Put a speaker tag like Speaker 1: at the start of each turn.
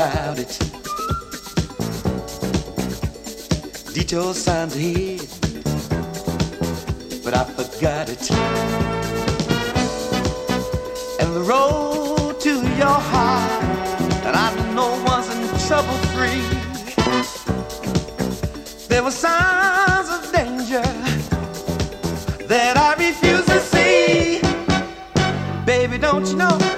Speaker 1: about it. Detour signs ahead, but I forgot it. And the road to your heart, and I know wasn't trouble-free. There were signs of danger that I refuse to see. Baby, don't you know